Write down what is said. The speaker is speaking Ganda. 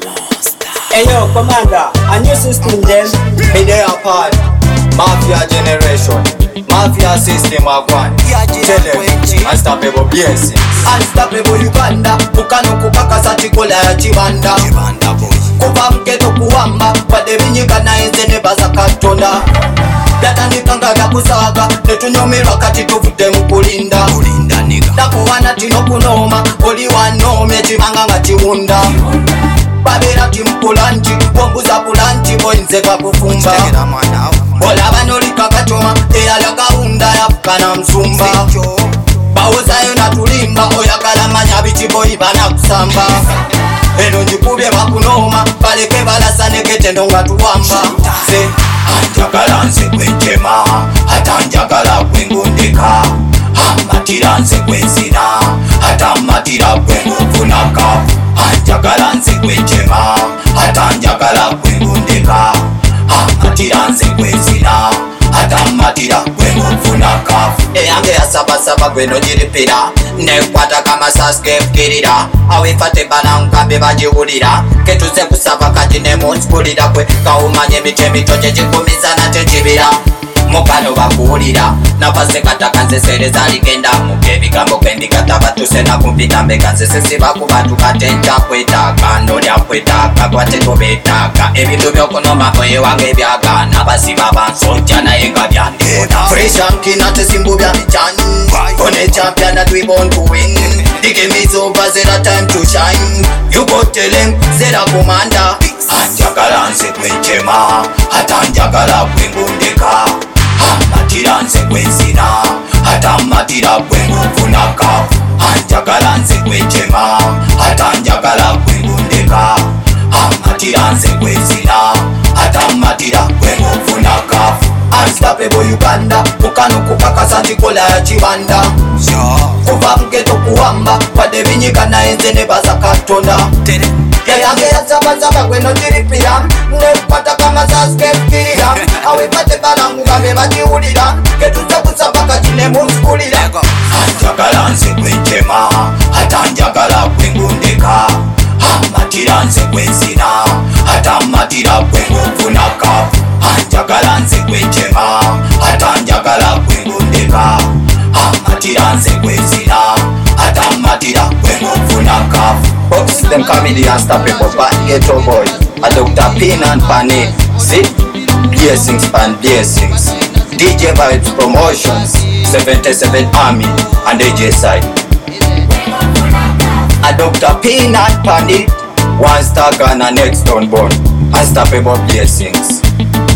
Hey yo, commander, a new system then. Me there apart. Mafia generation. Mafia system of one. Tell them, unstoppable blessings. Unstoppable Uganda. Bukano kupaka chikola ya chibanda. Kuba mketo kuwamba. Wade vinyika enze nebaza katonda. Byatandika bya kusaga netunyomerwa kati tuvudde mu kulinda. Nakuwana tino kunoma oli wanome kibanga nga kiwunda. Babera timpulanti wombuza pulanti boyinze kakufumba. Olaba nolika kachoma eyala kawunda yafukana msumba. Bawozayo natulimba oyagala manya bikiboyi banakusamba. Eno njikubye bakunoma baleke balasane ketendo nga tuwamba. Anjagala nze kwenjema ata njagala kwengondeka. Amatira nze kwenzina ata matira kwenguvunaka. Anjagala nze kwenjema ata njagala kwengondeka. Amatira nze kwenzina ata matira kwenguvunaka. Eyange yasabasaba gweno jiripira nekwata kama saske fukirira. Awifate bana nkambe bajiwulira ketuze kusaba kati nemunsikulira kwe kawumanye mite mitoje jikumiza na tejibira. Mukano bakuwulira napase kataka nzesereza ligenda muke ebigambo kwendigata batuse nakumpita mbega nzesesi bakubatu katenja kwetaka ndolya kwetaka kwatetobeetaka ebintu byokunoma oye wange byagana basiba bansojja naye nga byandona. Fresha mkina tesimbu bya michani one champion that we born to win. The game is over, zera time to shine. You go tell them, zera commander. Anjagala nze kwenjema ata njagala kwengondeka. Amatira nze kwenzina ata matira kwenguvunaka. Anjagala nze kwenjema ata njagala kwengondeka. Amatira nze kwenzina ata matira kwenguvunaka. Unstoppable Uganda, mukano kupakasa chikola ya chibanda. Kuva mketo kuwamba, wade vinyika enze nebaza katonda. Yayange yasabasaba gweno jiripira nepata kama saske fukirira. Awifate balangu gabe bajiwulira ketuze kusaba kati nemunsikulira. Anjagala nze kwenjema ata njagala kwengondeka. Amatira nze kwenzina ata matira kwenguvunaka. Anjagala nze kwenjema ata njagala kwengondeka. Amatira nze kwenzina ata matira kwenguvunaka. Folks, them call me the unstoppable bad ghetto boy. A Dr. Pin and Panin. See? Blessings and blessings. DJ Vibes Promotions 77 Army and AJ side. A Dr. Pin and Panin. One star gun and next stone bone. Unstoppable blessings.